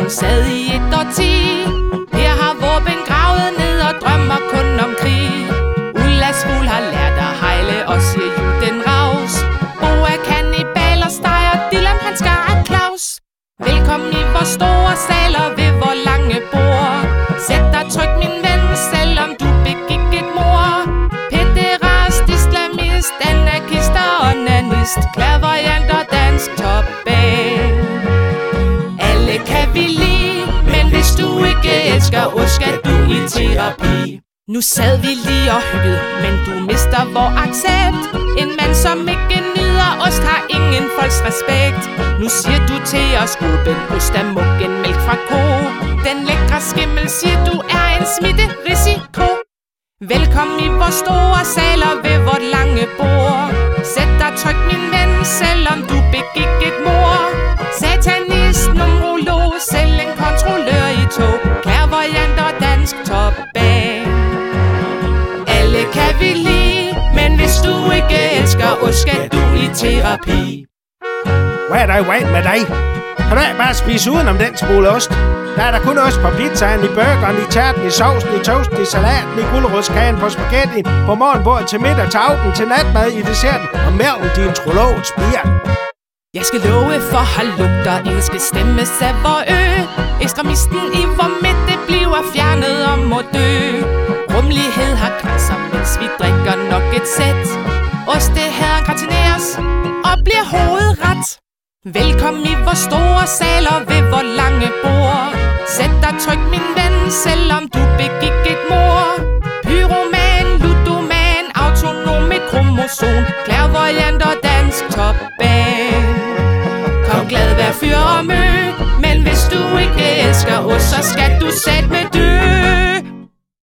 hun sad i et årti. Her har våben gravet ned og drømmer kun om krig. Ullas fugl har lært at hejle og siger juden raus. Boa kannibaler steger, Dylan han skar Claus. Velkommen i vores store saler ved vor lange bord. Sæt dig tryg min ven, selvom du begik et mord. Pæderast, islamist, anarkist og onanist, klaverjant og dansk topband. Alle kan vi lide, men hvis du ikke elsker os, skal du i terapi. Nu sad vi lige og hyggede, men du mister vor accept. En mand som ikke nyder ost har ingen folks respekt. Nu siger du til os åben ost af muggen mælk fra ko. Den lækre skimmel siger du er en smitterisiko. Velkommen i vores store saler ved vort lange bord. Sæt dig tryg min ven, selvom du begik et mord. Satanist, numerolog, selv en kontrollør i tog, clairvoyant og dansk topband. Alle kan vi lide, men hvis du ikke elsker os, skal du i terapi. Hvad er der i vejen med dig? Kan du ikke bare spise udenom den smule ost? Der er der kun ost på pizzaen, i burgeren, i tærten, i sovsen, i toasten, i salaten, i gulerodskagen, på spaghetti, på morgenbordet, til middag, til aften, til natmad, i desserten, og mælken din trolovet spiger. Jeg skal love for, at lugter en skal stemmes af vor ø. Ekstremisten i vor midte bliver fjernet og må dø. Rummelighed har grænser, mens vi drikker nok et sæt. Oste her gratineres og bliver hovedret. Velkommen i vores store saler ved vor lange bord. Sæt dig tryg min ven, selvom du begik et mord. Pyroman, ludoman, autonom et kromosom, clairvoyant og dansk topband. Kom glad, vær fyr og mø, men hvis du ikke elsker os, så skal du selv